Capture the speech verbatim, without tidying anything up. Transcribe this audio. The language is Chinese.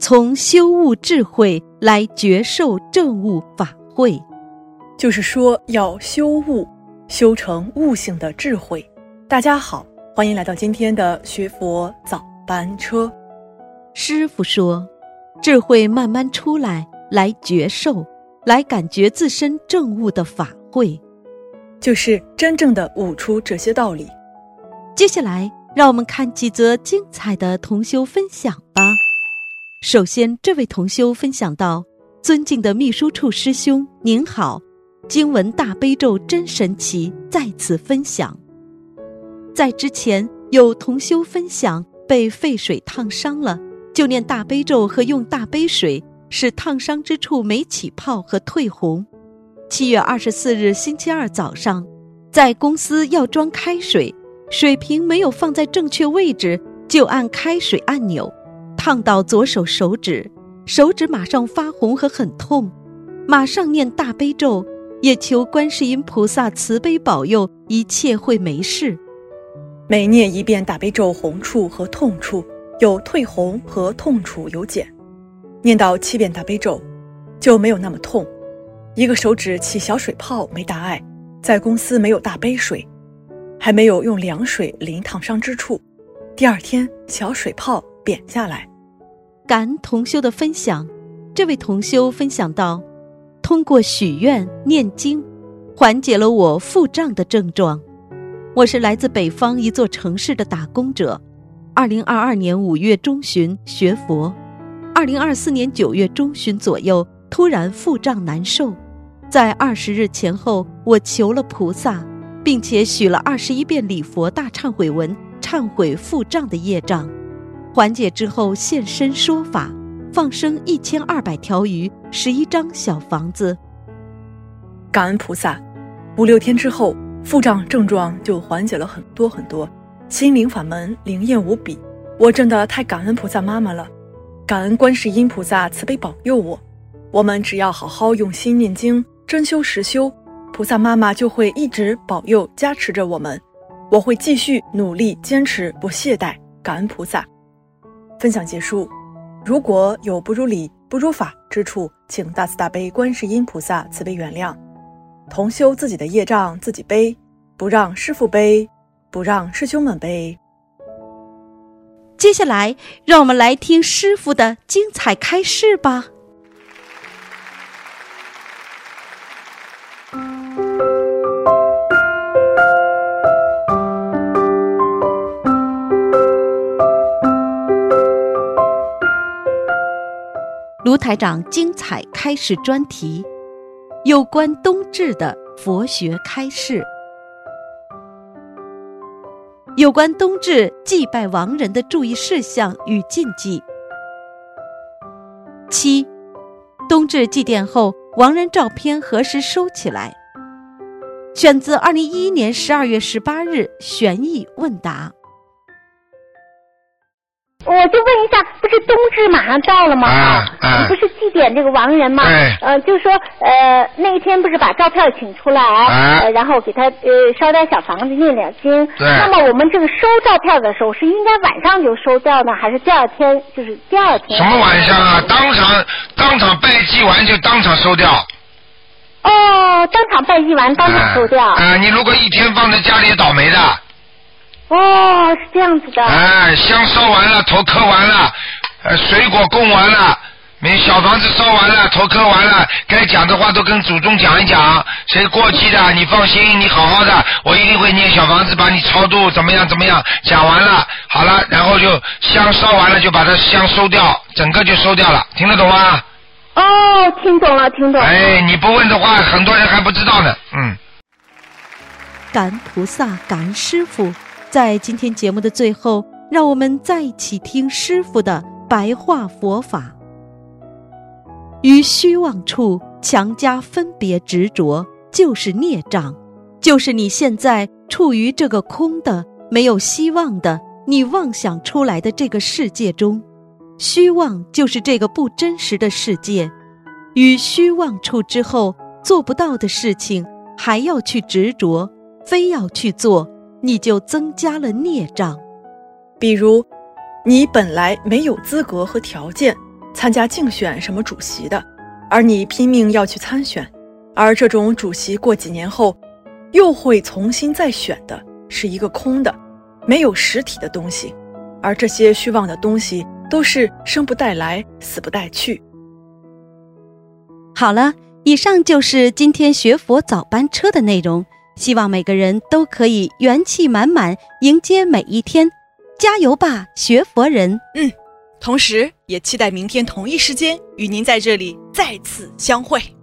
从修悟智慧来觉受正悟法会。 就是说要修悟，修成悟性的智慧。大家好，欢迎来到今天的学佛早班车。 师父说，智慧慢慢出来，来觉受，来感觉自身正悟的法会， 就是真正的悟出这些道理。 接下来让我们看几则精彩的同修分享吧。首先，这位同修分享到：尊敬的秘书处师兄您好，经文大悲咒真神奇，在此分享。在之前有同修分享被沸水烫伤了，就念大悲咒和用大杯水，使烫伤之处没起泡和退红。七月二十四日星期二早上，在公司要装开水，水瓶没有放在正确位置，就按开水按钮，烫到左手手指，手指马上发红和很痛，马上念大悲咒，也求观世音菩萨慈悲保佑，一切会没事。 每念一遍大悲咒，红处和痛处有退红和痛处有减，念到七遍大悲咒就没有那么痛。一个手指起小水泡没大碍，在公司没有大杯水，还没有用凉水淋烫伤之处，第二天小水泡扁下来。 感恩同修的分享。这位同修分享到，通过许愿念经缓解了我腹胀的症状。我是来自北方一座城市的打工者，二零二二年五月中旬学佛，二零二四年九月中旬左右突然腹胀难受，在二十日前后我求了菩萨，并且许了二十一遍礼佛大忏悔文，忏悔腹胀的业障。缓解之后现身说法，放生一千二百条鱼，十一张小房子。 感恩菩萨，五六天之后腹胀症状就缓解了很多很多，心灵法门灵验无比，我真的太感恩菩萨妈妈了。感恩观世音菩萨慈悲保佑我，我们只要好好用心念经，真修实修，菩萨妈妈就会一直保佑加持着我们。我会继续努力坚持，不懈怠，感恩菩萨。分享结束，如果有不如理不如法之处，请大慈大悲观世音菩萨慈悲原谅。同修自己的业障自己背，不让师父背，不让师兄们背。 接下来让我们来听师父的精彩开示吧。卢台长精彩开示专题，有关冬至的佛学开示。有关冬至祭拜亡人的注意事项与禁忌。七，冬至祭奠后，亡人照片何时收起来？选自二零一一年十二月十八日悬疑问答。 我就问一下，不是冬至马上到了吗？啊啊！不是祭奠这个亡人吗？呃，就是说，呃，那一天不是把照片请出来，啊、呃，然后给他呃烧点小房子，念点经。对。那么我们这个收照片的时候，是应该晚上就收掉呢，还是第二天？就是第二天？ 什么晚上啊？当场当场拜祭完就当场收掉。 哦，当场拜祭完当场收掉。啊、 呃呃，你如果一天放在家里，倒霉的。 哦，是这样子的。 哎，香烧完了，头磕完了，呃，水果供完了，没小房子烧完了，头磕完了，该讲的话都跟祖宗讲一讲。谁过期的，你放心，你好好的，我一定会念小房子把你超度，怎么样怎么样。讲完了，好了，然后就香烧完了，就把它香收掉，整个就收掉了，听得懂吗？ 哦，听懂了，听懂了。 哎，你不问的话，很多人还不知道呢。嗯。 感恩菩萨，感恩师父。在今天节目的最后，让我们再一起听师父的白话佛法。于虚妄处强加分别执着，就是孽障，就是你现在处于这个空的、没有希望的、你妄想出来的这个世界中。虚妄就是这个不真实的世界，于虚妄处之后，做不到的事情还要去执着，非要去做，你就增加了孽障。 比如你本来没有资格和条件参加竞选什么主席的，而你拼命要去参选，而这种主席过几年后又会重新再选的，是一个空的没有实体的东西，而这些虚妄的东西都是生不带来死不带去。 好了，以上就是今天学佛早班车的内容，希望每个人都可以元气满满迎接每一天，加油吧学佛人。 嗯，同时也期待明天同一时间与您在这里再次相会。